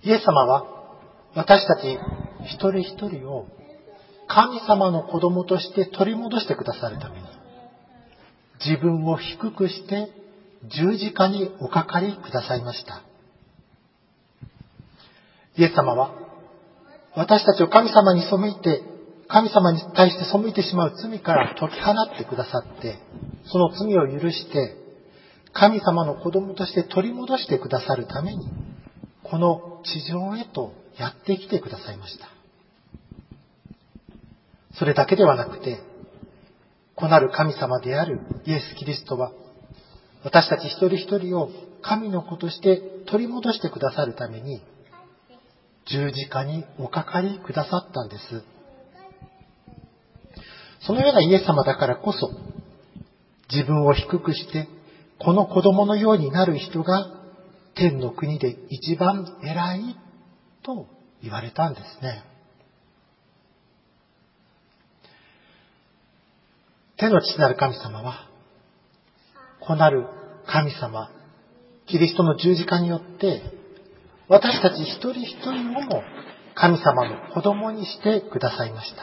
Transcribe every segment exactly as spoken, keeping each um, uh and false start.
イエス様は私たち一人一人を神様の子供として取り戻してくださるために、自分を低くして十字架におかかりくださいました。イエス様は私たちを神様に背いて、神様に対して背いてしまう罪から解き放ってくださって、その罪を許して神様の子供として取り戻してくださるために、この地上へとやってきてくださいました。それだけではなくて、子なる神様であるイエス・キリストは、私たち一人一人を神の子として取り戻してくださるために、十字架におかかりくださったんです。そのようなイエス様だからこそ、自分を低くして、この子供のようになる人が天の国で一番偉いと言われたんですね。天の父なる神様は、子なる神様、キリストの十字架によって、私たち一人一人をも神様の子供にしてくださいました。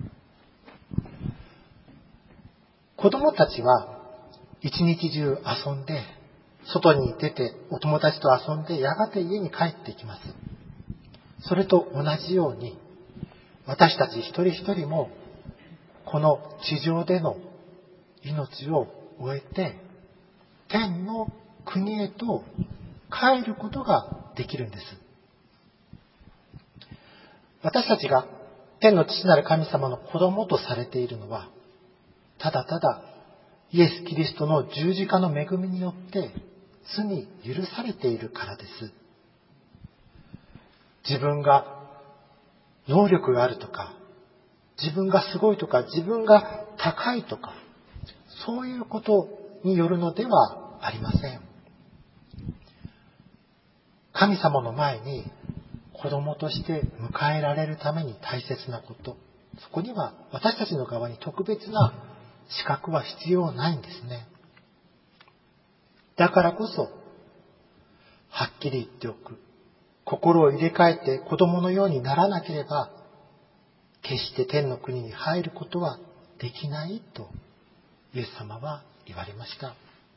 子供たちは一日中遊んで、外に出てお友達と遊んで、やがて家に帰ってきます。それと同じように、私たち一人一人もこの地上での命を終えて、天の国へと帰ることができるんです。私たちが天の父なる神様の子供とされているのは、ただただイエス・キリストの十字架の恵みによって罪許されているからです。自分が能力があるとか、自分がすごいとか、自分が高いとか、そういうことによるのではありません。神様の前に子供として迎えられるために大切なこと、そこには私たちの側に特別な資格は必要ないんですね。だからこそ、はっきり言っておく。心を入れ替えて子供のようにならなければ、決して天の国に入ることはできないと、イエス様は言われました。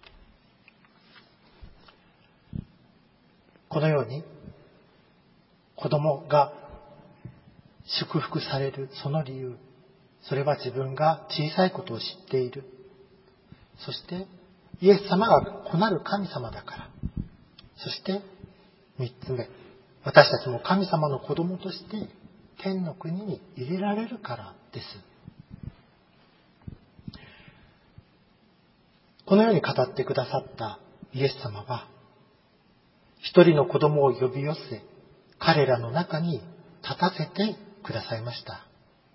このように、子供が祝福されるその理由、それは自分が小さいことを知っている。そして、イエス様が子なる神様だから。そして、三つ目、私たちも神様の子供として天の国に入れられるからです。このように語ってくださったイエス様は、一人の子供を呼び寄せ、彼らの中に立たせてくださいました。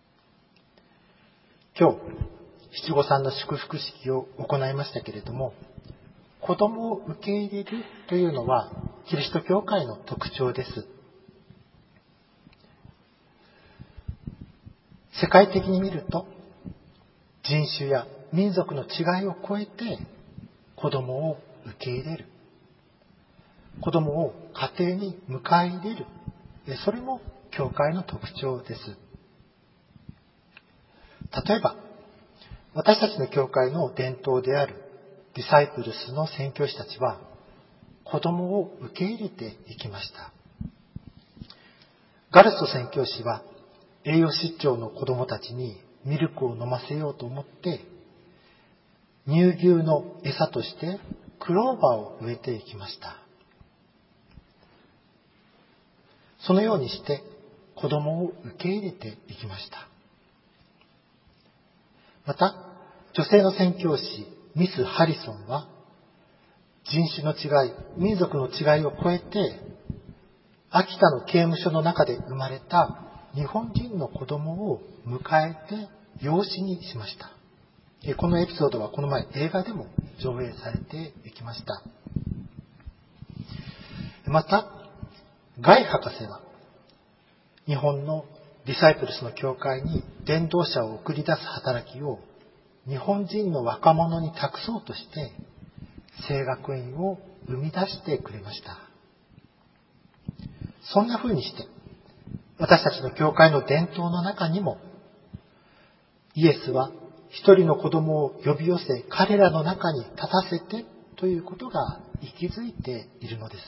今日、七五三の祝福式を行いましたけれども、子供を受け入れるというのはキリスト教会の特徴です。世界的に見ると、人種や民族の違いを超えて子供を受け入れる。子供を家庭に迎え入れる。それも教会の特徴です。例えば、私たちの教会の伝統であるディサイプルスの宣教師たちは、子供を受け入れていきました。ガルスト宣教師は、栄養失調の子供たちにミルクを飲ませようと思って、乳牛の餌としてクローバーを植えていきました。そのようにして子供を受け入れていきました。また、女性の宣教師ミス・ハリソンは、人種の違い、民族の違いを超えて、秋田の刑務所の中で生まれた日本人の子供を迎えて養子にしました。このエピソードはこの前映画でも上映されていきました。また、ガイ博士は日本のディサイプルスの教会に伝道者を送り出す働きを日本人の若者に託そうとして聖学院を生み出してくれました。 そんな風にして、私たちの教会の伝統の中にも、イエスは一人の子供を呼び寄せ、彼らの中に立たせてということが息づいているのです。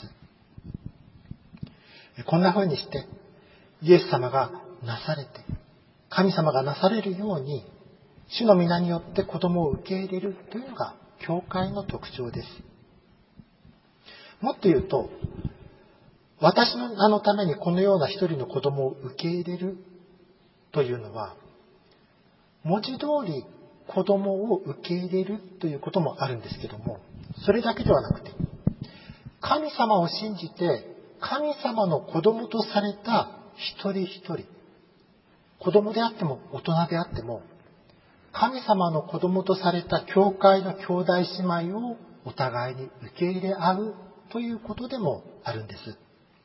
こんな風にして、イエス様がなされて、神様がなされるように、主の皆によって子供を受け入れるというのが教会の特徴です。もっと言うと、私の名のためにこのような一人の子供を受け入れるというのは、文字通り子供を受け入れるということもあるんですけども、それだけではなくて、神様を信じて神様の子供とされた一人一人、子供であっても大人であっても、神様の子供とされた教会の兄弟姉妹をお互いに受け入れ合うということでもあるんです。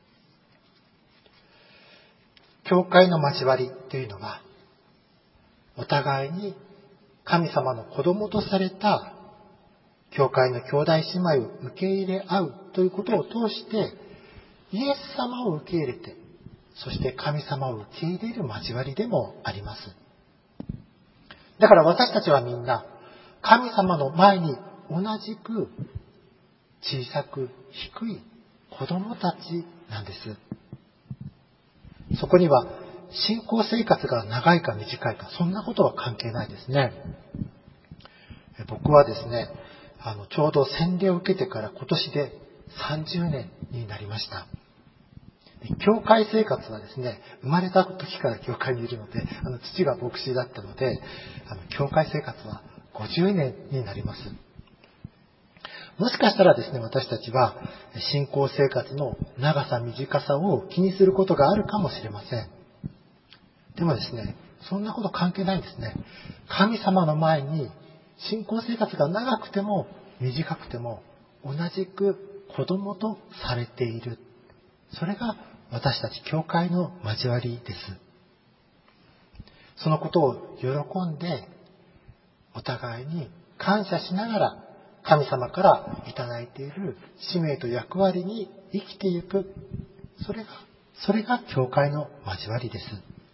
教会の交わりというのは、お互いに神様の子供とされた教会の兄弟姉妹を受け入れ合うということを通して、イエス様を受け入れて、そして神様を受け入れる交わりでもあります。だから私たちはみんな、神様の前に同じく小さく低い子供たちなんです。そこには信仰生活が長いか短いか、そんなことは関係ないですね。僕はですね、あのちょうど洗礼を受けてから今年でさんじゅうねんになりました。教会生活はですね、生まれた時から教会にいるので、あの父が牧師だったので、あの教会生活はごじゅうねんになります。もしかしたらですね、私たちは信仰生活の長さ短さを気にすることがあるかもしれません。でもですね、そんなこと関係ないんですね。神様の前に信仰生活が長くても短くても同じく子供とされている。それが私たち教会の交わりです。そのことを喜んで、お互いに感謝しながら、神様からいただいている使命と役割に生きていく。それが、それが教会の交わりです。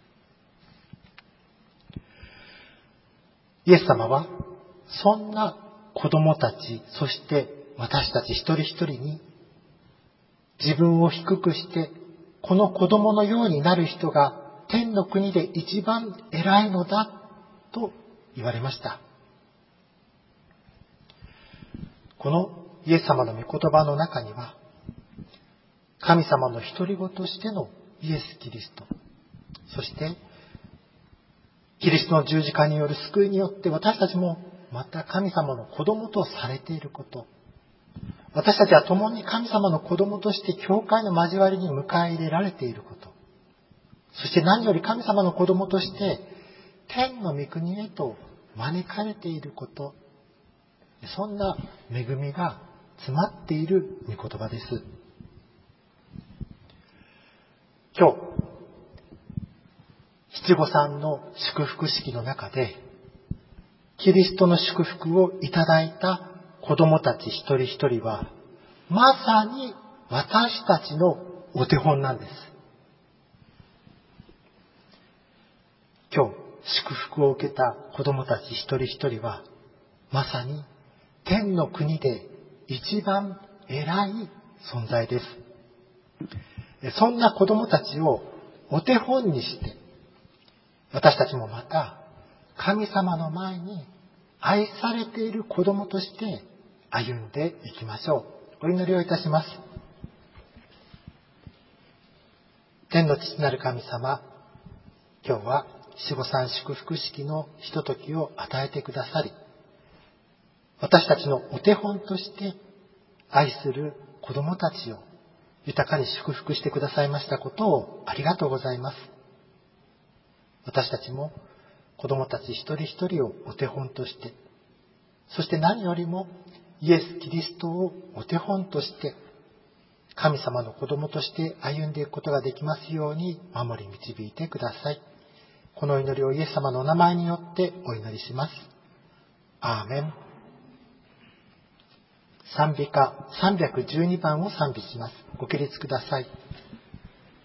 イエス様は、そんな子供たち、そして私たち一人一人に、自分を低くして、この子供のようになる人が天の国で一番偉いのだと言われました。このイエス様の御言葉の中には、神様の独り子としてのイエス・キリスト、そしてキリストの十字架による救いによって私たちもまた神様の子供とされていること、私たちは共に神様の子供として教会の交わりに迎え入れられていること、そして何より神様の子供として天の御国へと招かれていること、そんな恵みが詰まっている御言葉です。今日、七五三の祝福式の中で、キリストの祝福をいただいた子供たち一人一人は、まさに私たちのお手本なんです。今日、祝福を受けた子供たち一人一人は、まさに天の国で一番偉い存在です。そんな子供たちをお手本にして、私たちもまた神様の前に愛されている子供として歩んでいきましょう。お祈りをいたします。天の父なる神様、今日は七五三祝福式のひとときを与えてくださり、私たちのお手本として愛する子供たちを豊かに祝福してくださいましたことをありがとうございます。私たちも子供たち一人一人をお手本として、そして何よりもイエス・キリストをお手本として、神様の子供として歩んでいくことができますように守り導いてください。この祈りをイエス様のお名前によってお祈りします。アーメン。賛美歌さんびゃくじゅうにばんを賛美します。ご起立ください。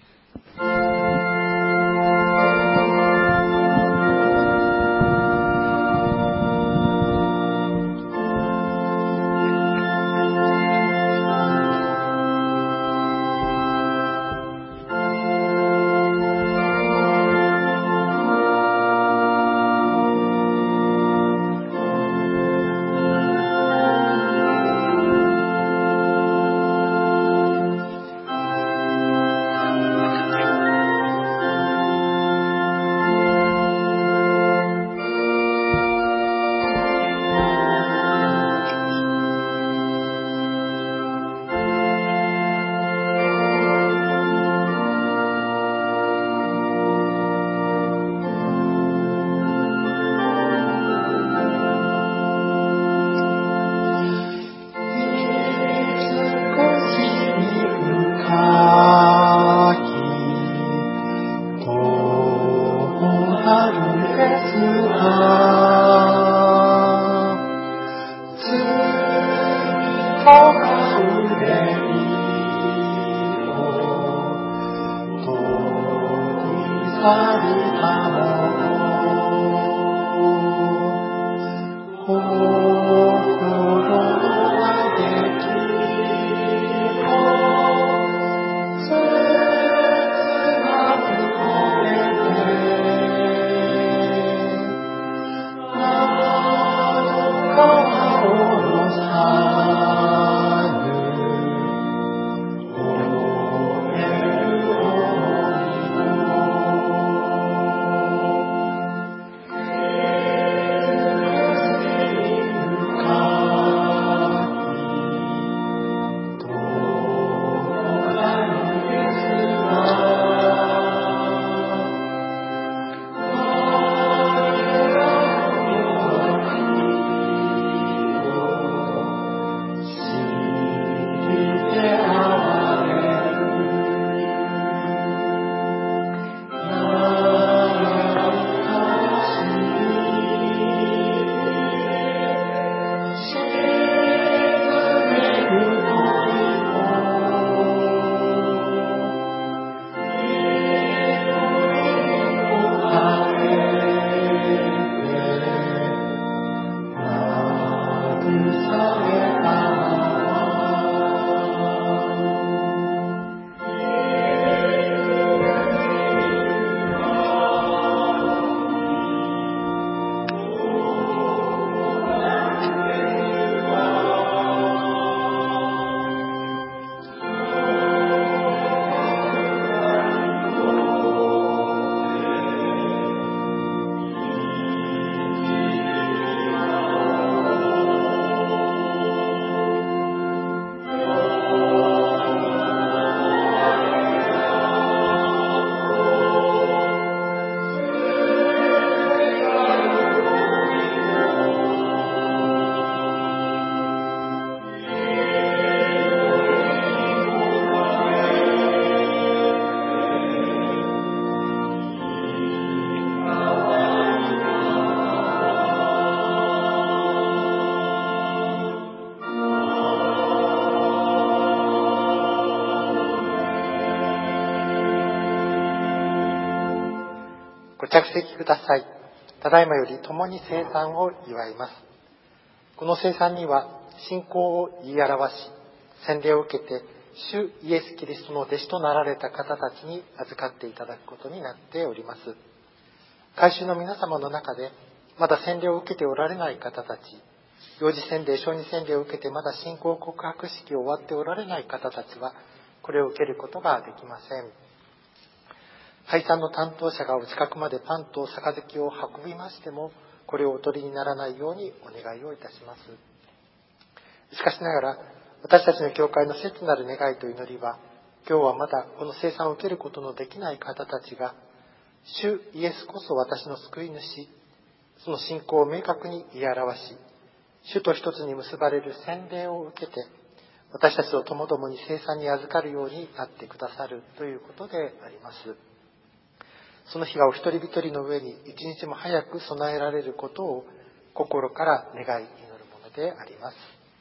ご着席ください。ただいまより共に聖餐を祝います。この聖餐には信仰を言い表し、洗礼を受けて主イエス・キリストの弟子となられた方たちに預かっていただくことになっております。改宗の皆様の中でまだ洗礼を受けておられない方たち、幼児洗礼、小児洗礼を受けてまだ信仰告白式を終わっておられない方たちは、これを受けることができません。配膳の担当者がお近くまでパンと杯を運びましても、これをお取りにならないようにお願いをいたします。しかしながら、私たちの教会の切なる願いと祈りは、今日はまだこの聖餐を受けることのできない方たちが、主イエスこそ私の救い主、その信仰を明確に言い表し、主と一つに結ばれる洗礼を受けて、私たちと共々に聖餐に預かるようになってくださるということであります。その日がお一人一人の上に一日も早く備えられることを心から願い祈るものであります。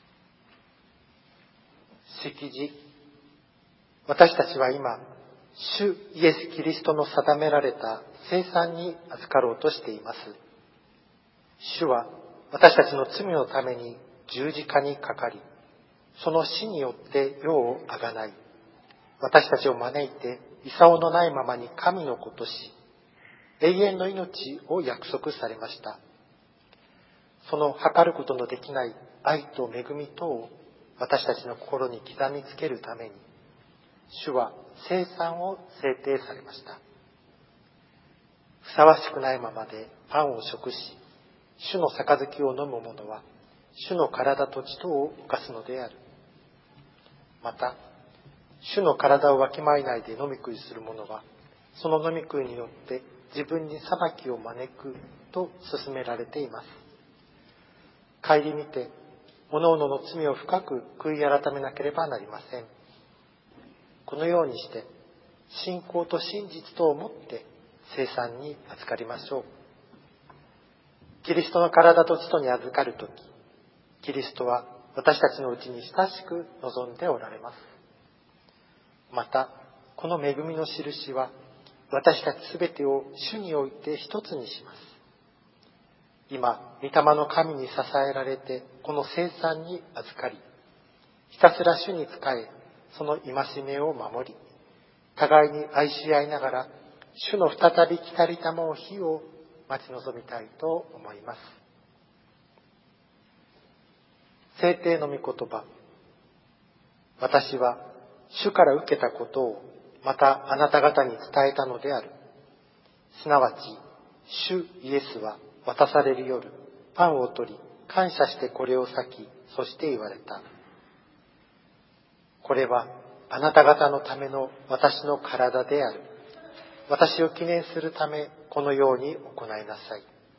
式辞。私たちは今、主イエス・キリストの定められた聖餐に預かろうとしています。主は私たちの罪のために十字架にかかり、その死によって世をあがない、私たちを招いて功のないままに神の子とし、永遠の命を約束されました。その測ることのできない愛と恵みとを私たちの心に刻みつけるために、主は聖餐を制定されました。ふさわしくないままでパンを食し、主の杯を飲む者は、主の体と血とを犯すのである。また、主の体をわきまえないで飲み食いする者は、その飲み食いによって自分に裁きを招くと勧められています。顧みて、各々の罪を深く悔い改めなければなりません。このようにして、信仰と真実とをもって聖餐に預かりましょう。キリストの体と血とに預かるとき、キリストは私たちのうちに親しく望んでおられます。また、この恵みの印は、 私たちすべてを主において一つにします。今、御霊の神に支えられて、この聖餐に預かり、ひたすら主に仕え、その戒めを守り、互いに愛し合いながら、主の再び来たりたまう日を待ち望みたいと思います。聖帝の御言葉。私は主から受けたことをまたあなた方に伝えたのである。すなわち、主イエスは渡される夜、パンを取り、感謝してこれを裂き、そして言われた。これはあなた方のための私の体である。私を記念するため、このように行いなさい。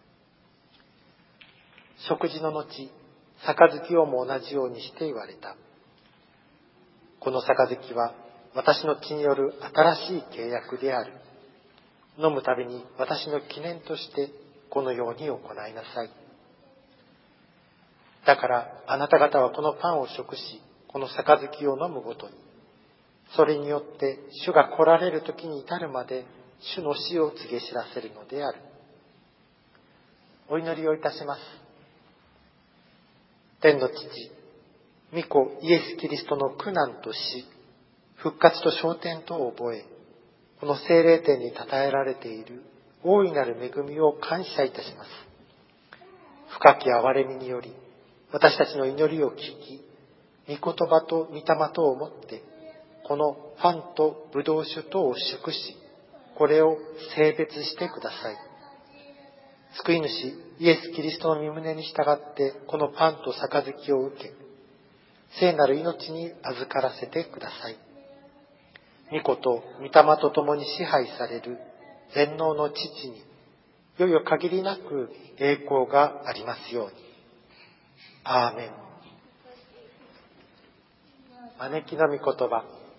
食事の後、杯をも同じようにして言われた。この杯は私の血による新しい契約である。飲むたびに私の記念としてこのように行いなさい。だからあなた方はこのパンを食し、この杯を飲むごとに、それによって主が来られる時に至るまで主の死を告げ知らせるのである。お祈りをいたします。天の父、御子イエス・キリストの苦難と死、復活と昇天とを覚え、この聖霊典に称えられている大いなる恵みを感謝いたします。深き憐れみにより、私たちの祈りを聞き、御言葉と御霊とをもって、このパンとブドウ酒とを祝し、これを聖別してください。救い主イエス・キリストの御胸に従ってこのパンと杯を受け、聖なる命に預からせてください。御子と御霊と共に支配される全能の父に、いよいよ限りなく栄光がありますように。アーメン。招きの御言葉。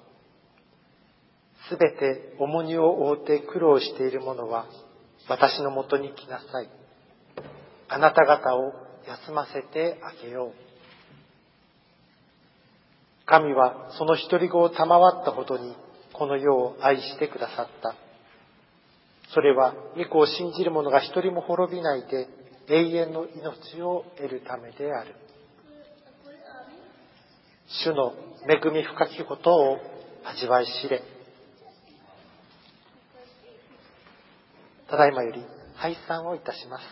すべて重荷を負って苦労している者は、私のもとに来なさい。あなた方を休ませてあげよう。神はその一人子を賜ったほどに、この世を愛してくださった。それは、御子を信じる者が一人も滅びないで、永遠の命を得るためである。主の恵み深きことを味わい知れ。ただいまより拝賛をいたします。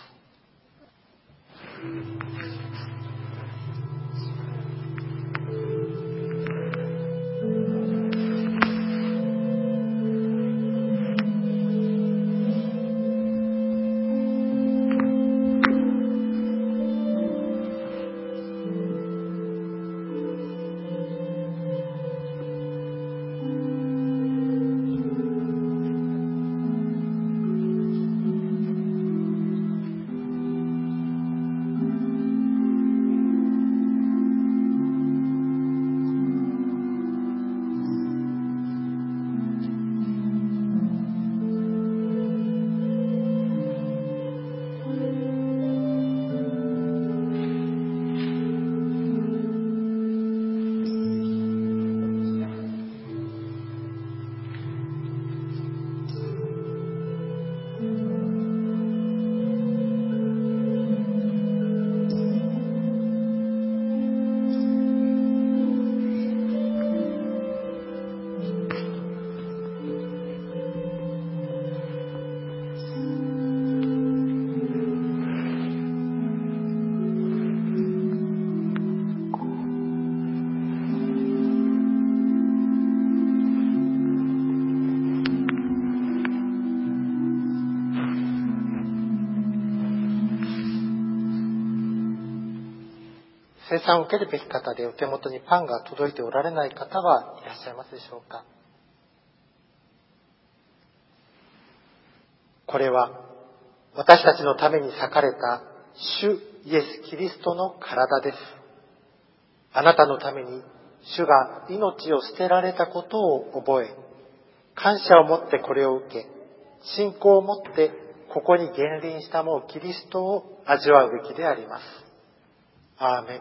聖餐を受けるべき方でお手元にパンが届いておられない方はいらっしゃいますでしょうか。これは私たちのために裂かれた主イエス・キリストの体です。あなたのために主が命を捨てられたことを覚え、感謝を持ってこれを受け、信仰を持ってここに現臨したもうキリストを味わうべきであります。アーメン。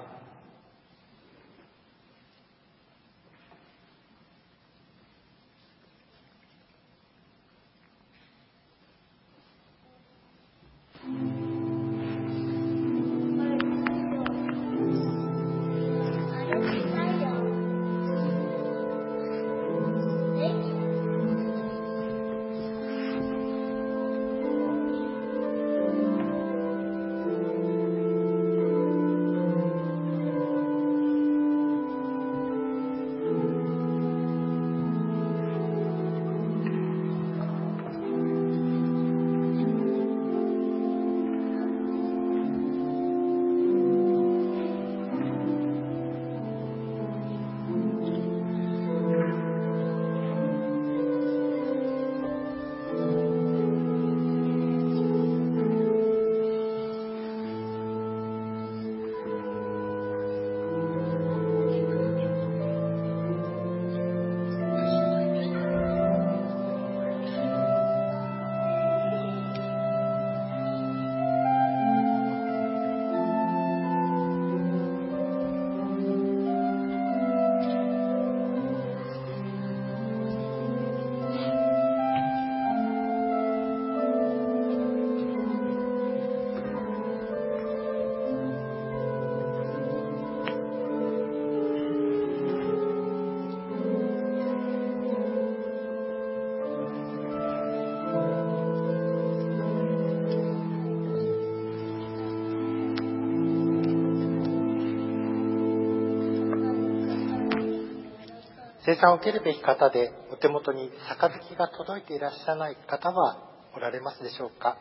生産を受けるべき方でお手元に杯が届いていらっしゃらない方はおられますでしょうか。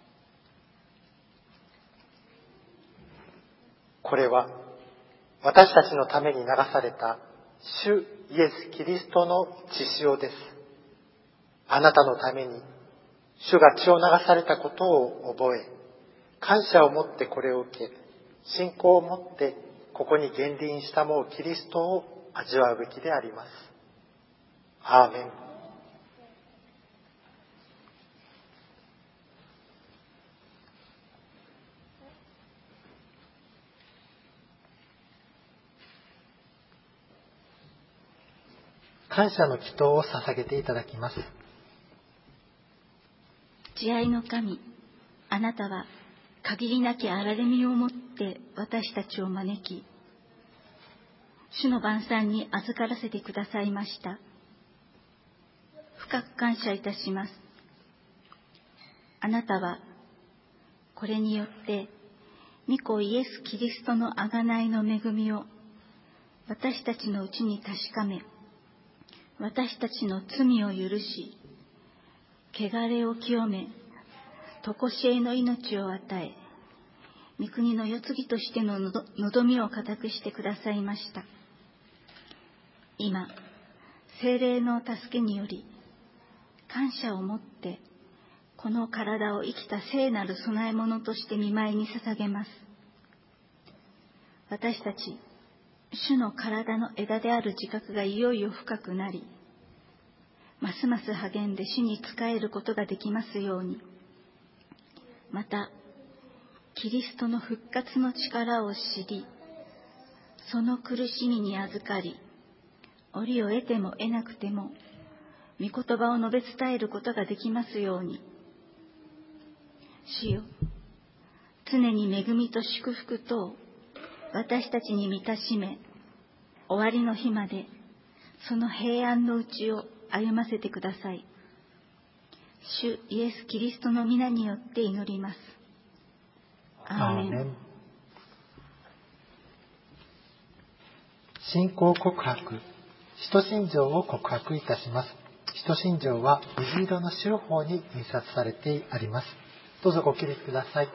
これは私たちのために流された主イエス・キリストの血潮です。あなたのために主が血を流されたことを覚え、感謝を持ってこれを受け、信仰を持ってここに現臨したもうキリストを味わうべきであります。アーメン。感謝の祈祷を捧げていただきます。 慈愛の神、あなたは限りなき憐れみをもって私たちを招き、主の晩餐に預からせてくださいました。深く感謝いたします。あなたはこれによって御子イエス・キリストの贖いの恵みを私たちのうちに確かめ、私たちの罪を許し、汚れを清め、常しえの命を与え、御国の世継ぎとしての望みを固くしてくださいました。今、聖霊の助けにより、感謝をもって、この体を生きた聖なる供え物として御前に捧げます。私たち、主の体の枝である自覚がいよいよ深くなり、ますます励んで主に仕えることができますように、また、キリストの復活の力を知り、その苦しみに預かり、折を得ても得なくても、御言葉を述べ伝えることができますように。主よ、常に恵みと祝福とを私たちに満たしめ、終わりの日までその平安のうちを歩ませてください。主イエス・キリストの皆によって祈ります。アーメン。アーメン。 信仰告白、使徒信条を告白いたします。使徒信条は水色の白方に印刷されてあります。どうぞご起立ください。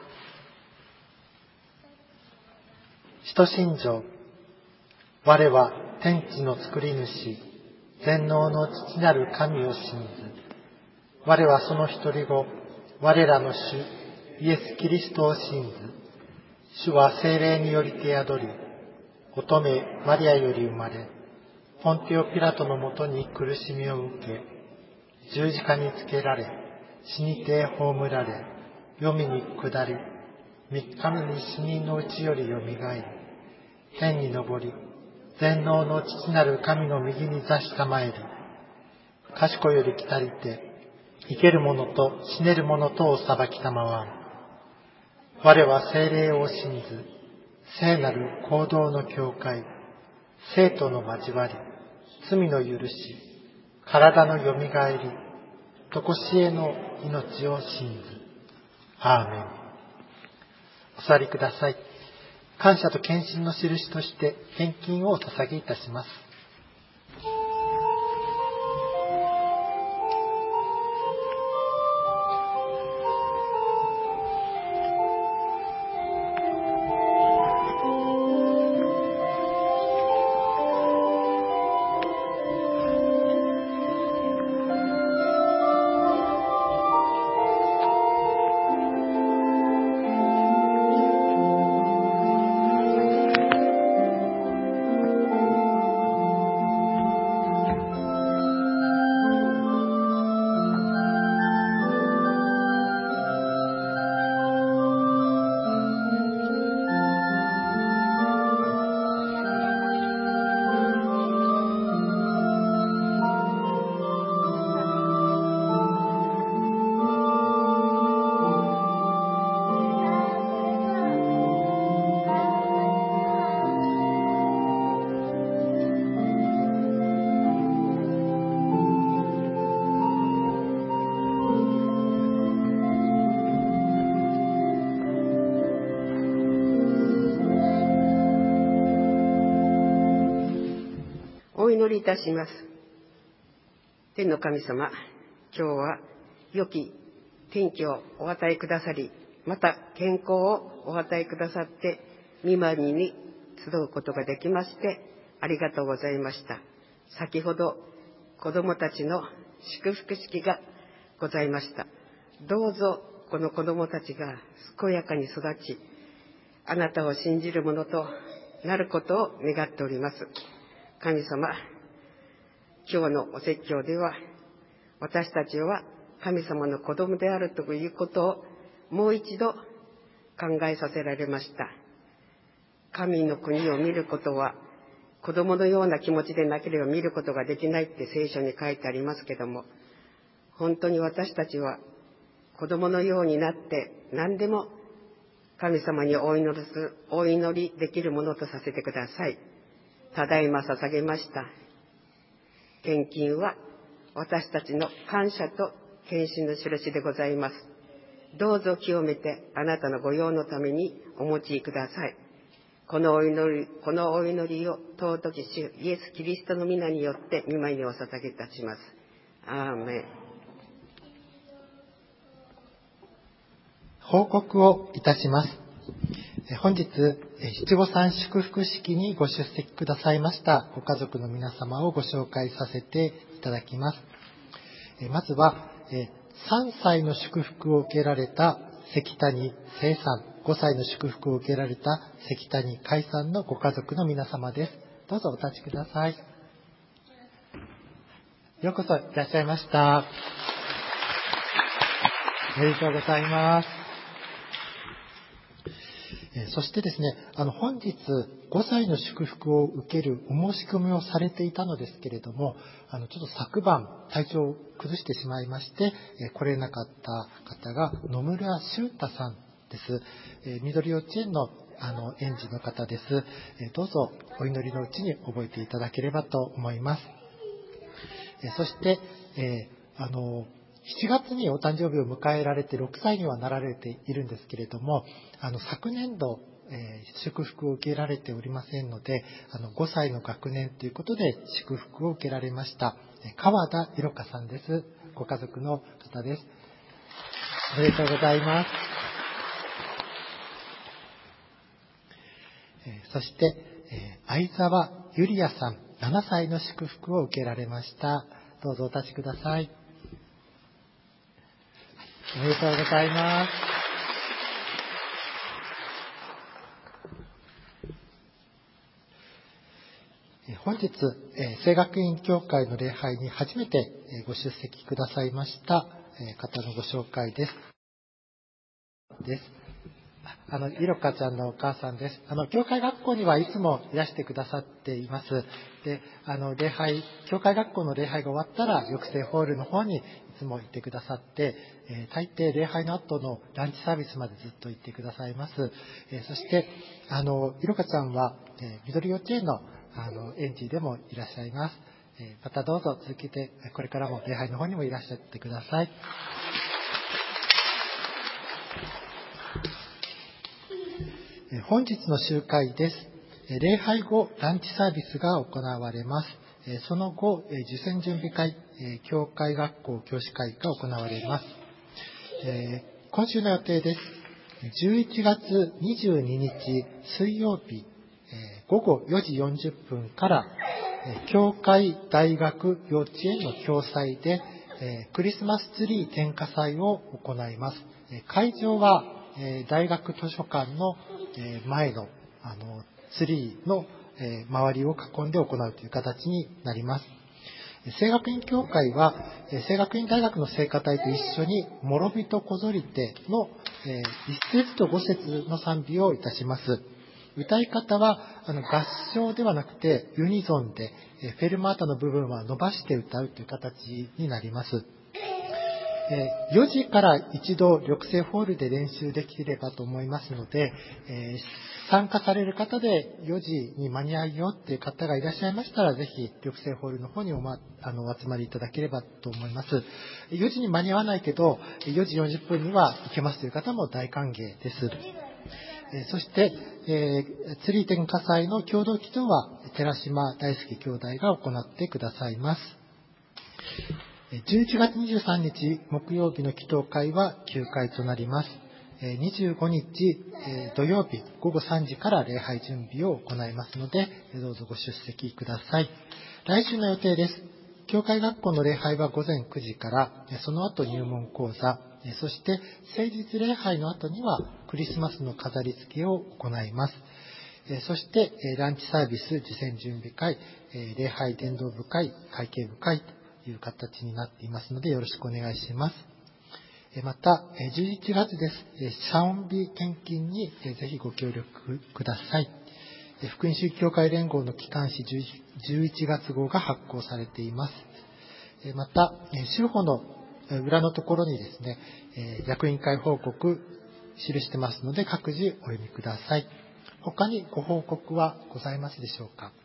使徒信条。我は天地の作り主、全能の父なる神を信ず。我はその一人子、我らの主、イエス・キリストを信ず。主は聖霊により手宿り、乙女マリアより生まれ、ポンテオピラトのもとに苦しみを受け、十字架につけられ、死にて葬られ、黄泉に下り、三日目に死人のうちよりよみがえり、天に昇り、全能の父なる神の右に座したまえる。賢より来たりて、生ける者と死ねる者とを裁きたまわん。我は聖霊を信ず、聖なる行動の教会、生徒の交わり、罪の許し、体のよみがえり、常しえの命を信ず。アーメン。お座りください。感謝と献身の印として献金をお捧げいたします。 いたします。天の神様、今日は良き天気をお与えくださり、また健康をお与えくださって、見舞いに集うことができまして、ありがとうございました。先ほど子どもたちの祝福式がございました。どうぞこの子どもたちが健やかに育ち、あなたを信じる者となることを願っております。神様、今日のお説教では、私たちは神様の子供であるということをもう一度考えさせられました。神の国を見ることは子供のような気持ちでなければ見ることができないって聖書に書いてありますけども、本当に私たちは子供のようになって何でも神様にお祈りする、お祈りできるものとさせてください。ただいま捧げました献金は私たちの感謝と献身の印でございます。どうぞ清めてあなたの御用のためにお持ちください。このお祈り、このお祈りを尊き主イエス・キリストの皆によって御前にお捧げいたします。アーメン。 報告をいたします。本日、七五三祝福式にご出席くださいましたご家族の皆様をご紹介させていただきます。まずは、さんさいの祝福を受けられた関谷聖さん、ごさいの祝福を受けられた関谷海さんのご家族の皆様です。どうぞお立ちください。ようこそいらっしゃいました。おめでとうございます。そしてですね、あの本日ごさいの祝福を受けるお申し込みをされていたのですけれども、あのちょっと昨晩体調を崩してしまいまして来れなかった方が野村俊太さんです。緑幼稚園のあの園児の方です。どうぞお祈りのうちに覚えていただければと思います。そして、えー、あのしちがつにお誕生日を迎えられてろくさいにはなられているんですけれども、あの昨年度、えー、祝福を受けられておりませんので、あのごさいの学年ということで祝福を受けられました川田ひろかさんです。ご家族の方です。おめでとうございます。えー、そして、えー、相沢ゆりやさんななさいの祝福を受けられました。どうぞお立ちください。おめでとうございます。本日、聖学院教会の礼拝に初めてご出席くださいました方のご紹介です。です。あの、いろかちゃんのお母さんです。あの、教会学校にはいつもいらしてくださっています。で、あの、礼拝、教会学校の礼拝が終わったら、抑制ホールの方にいつも行ってくださって、えー、大抵礼拝の後のランチサービスまでずっと行ってくださいます。えー、そして、あの、いろかちゃんは、えー、緑幼稚園の、あの、園児でもいらっしゃいます。えー、またどうぞ続けて、これからも礼拝の方にもいらっしゃってください。本日の集会です。礼拝後、ランチサービスが行われます。その後、受選準備会、教会学校教師会が行われます。今週の予定です。じゅういちがつにじゅうににち水曜日、ごごよじよんじゅっぷんから、教会大学幼稚園の共催で、クリスマスツリー点火祭を行います。会場は、大学図書館の前の、あのツリーの周りを囲んで行うという形になります。聖学院教会は聖学院大学の聖歌隊と一緒に諸人こぞりてのいっ節とご節の賛美をいたします。歌い方はあの合唱ではなくてユニゾンでフェルマータの部分は伸ばして歌うという形になります。よじから一度緑生ホールで練習できればと思いますので、えー、参加される方でよじに間に合うよっていう方がいらっしゃいましたら、ぜひ緑生ホールの方にお、ま、あのお集まりいただければと思います。よじに間に合わないけどよじよんじゅっぷんには行けますという方も大歓迎です。 えー、そして、えー、釣り天火災の共同祈祷は寺島大輔兄弟が行ってくださいます。じゅういちがつにじゅうさんにち木曜日の祈祷会はきゅうかいとなります。にじゅうごにち土曜日ごごさんじから礼拝準備を行いますので、どうぞご出席ください。来週の予定です。教会学校の礼拝は午前くじから、その後入門講座、そして聖日礼拝の後にはクリスマスの飾り付けを行います。そしてランチサービス、事前準備会、礼拝伝道部会、会計部会という形になっていますので、よろしくお願いします。また、じゅういちがつです。謝恩日献金にぜひご協力ください。福音主義協会連合の機関誌じゅういちがつごうが発行されています。また、州法の裏のところにですね、役員会報告記してますので、各自お読みください。他にご報告はございますでしょうか。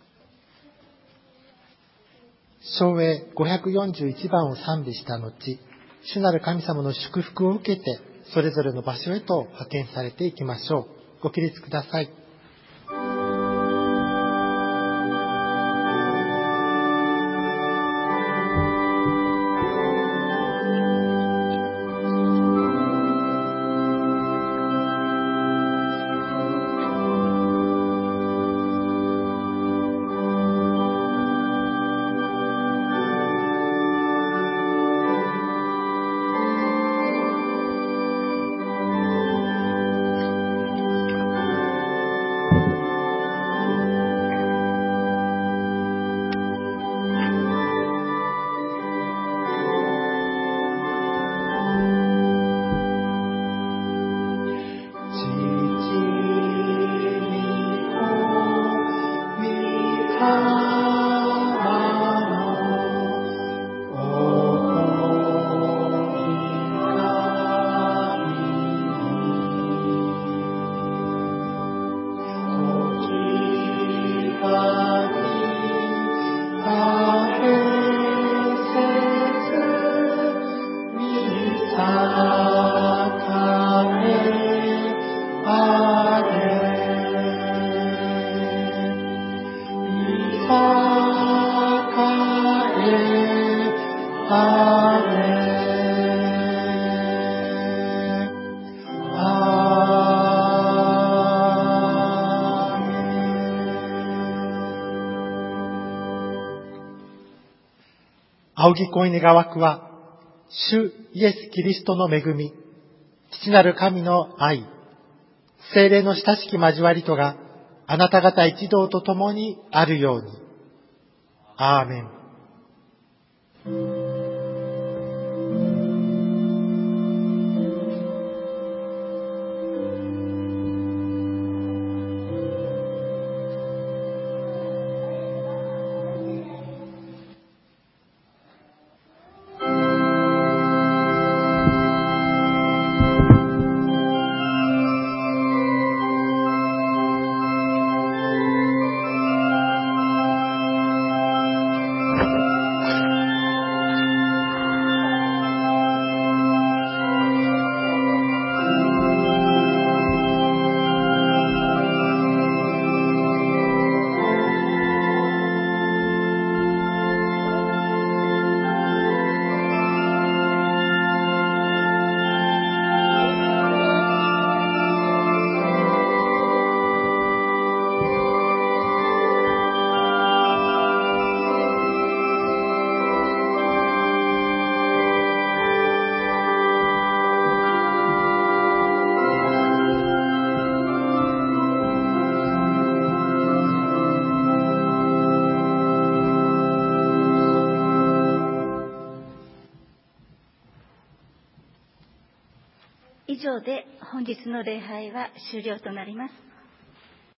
唱詠ごひゃくよんじゅういちばんを賛美した後、主なる神様の祝福を受けて、それぞれの場所へと派遣されていきましょう。ご起立ください。仰ぎ声願わくは、主イエス・キリストの恵み、父なる神の愛、聖霊の親しき交わりとが、あなた方一同と共にあるように。アーメン。 以上で本日の礼拝は終了となります。